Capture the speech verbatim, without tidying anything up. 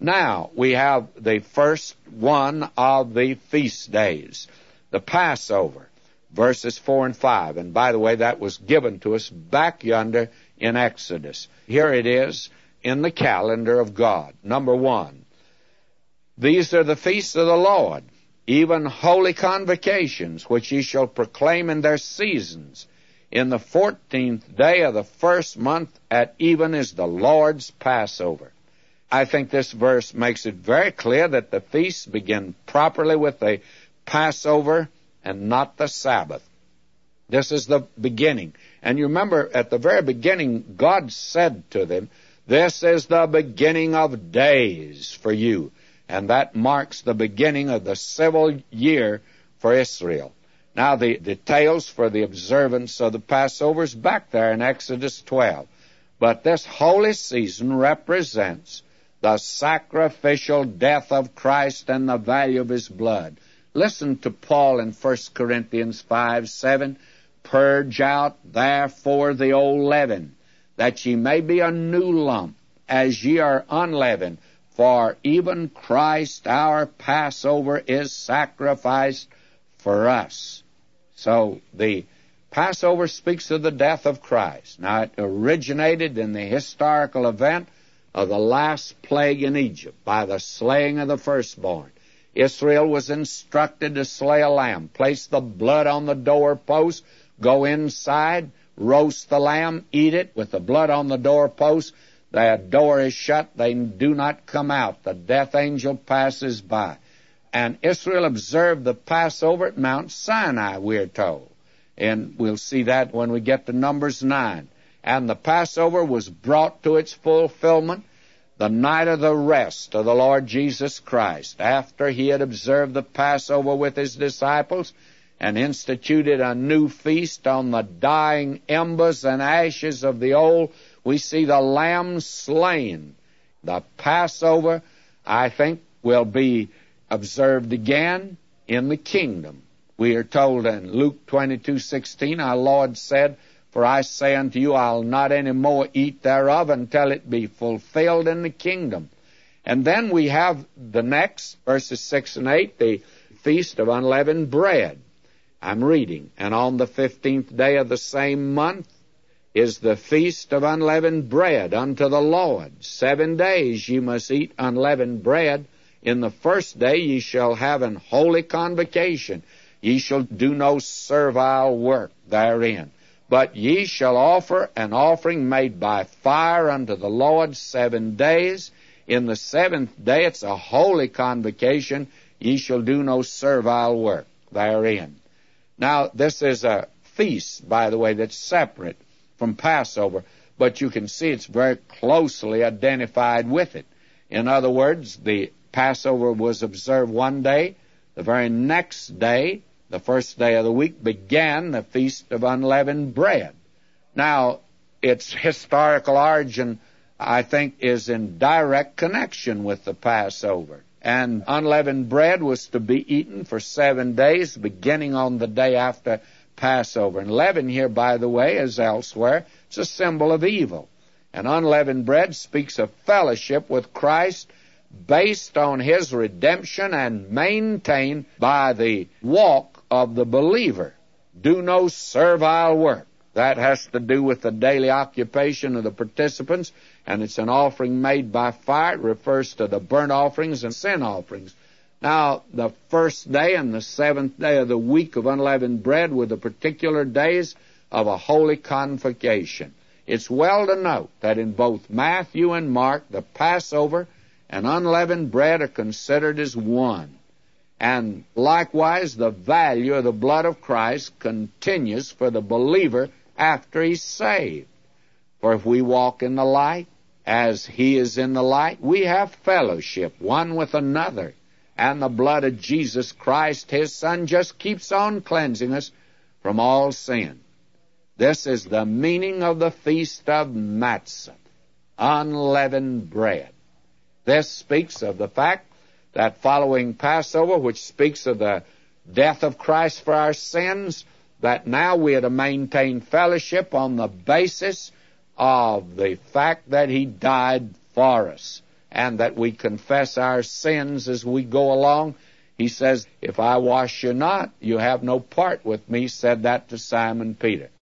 Now, we have the first one of the feast days, the Passover, verses four and five. And by the way, that was given to us back yonder in Exodus. Here it is in the calendar of God. Number one, these are the feasts of the Lord, even holy convocations, which ye shall proclaim in their seasons. In the fourteenth day of the first month at even is the Lord's Passover. I think this verse makes it very clear that the feasts begin properly with the Passover and not the Sabbath. This is the beginning. And you remember, at the very beginning, God said to them, this is the beginning of days for you. And that marks the beginning of the civil year for Israel. Now, the details for the observance of the Passover is back there in Exodus twelve. But this holy season represents the sacrificial death of Christ and the value of his blood. Listen to Paul in First Corinthians five seven. Purge out therefore the old leaven, that ye may be a new lump, as ye are unleavened. For even Christ our Passover is sacrificed for us. So the Passover speaks of the death of Christ. Now, it originated in the historical event of the last plague in Egypt by the slaying of the firstborn. Israel was instructed to slay a lamb, place the blood on the doorpost, go inside, roast the lamb, eat it with the blood on the doorpost. The door is shut, they do not come out. The death angel passes by. And Israel observed the Passover at Mount Sinai, we're told. And we'll see that when we get to Numbers nine. And the Passover was brought to its fulfillment the night of the rest of the Lord Jesus Christ, after he had observed the Passover with his disciples and instituted a new feast on the dying embers and ashes of the old. We see the lamb slain. The Passover, I think, will be observed again in the kingdom. We are told in Luke twenty-two sixteen, our Lord said, for I say unto you, I'll not any more eat thereof until it be fulfilled in the kingdom. And then we have the next, verses six and eight, the feast of unleavened bread. I'm reading. And on the fifteenth day of the same month is the feast of unleavened bread unto the Lord. Seven days ye must eat unleavened bread. In the first day ye shall have an holy convocation. Ye shall do no servile work therein. But ye shall offer an offering made by fire unto the Lord seven days. In the seventh day it's a holy convocation. Ye shall do no servile work therein. Now, this is a feast, by the way, that's separate from Passover, but you can see it's very closely identified with it. In other words, the Passover was observed one day. The very next day, the first day of the week, began the Feast of Unleavened Bread. Now, its historical origin, I think, is in direct connection with the Passover. And unleavened bread was to be eaten for seven days, beginning on the day after Passover. And leaven here, by the way, as elsewhere, it's a symbol of evil. And unleavened bread speaks of fellowship with Christ based on his redemption and maintained by the walk of the believer. Do no servile work. That has to do with the daily occupation of the participants, and it's an offering made by fire. It refers to the burnt offerings and sin offerings. Now, the first day and the seventh day of the week of unleavened bread were the particular days of a holy convocation. It's well to note that in both Matthew and Mark, the Passover and unleavened bread are considered as one. And likewise, the value of the blood of Christ continues for the believer after he's saved. For if we walk in the light, as he is in the light, we have fellowship one with another. And the blood of Jesus Christ, his Son, just keeps on cleansing us from all sin. This is the meaning of the Feast of Matzah, unleavened bread. This speaks of the fact that following Passover, which speaks of the death of Christ for our sins, that now we are to maintain fellowship on the basis of the fact that he died for us. and that we confess our sins as we go along. He says, if I wash you not, you have no part with me, said that to Simon Peter.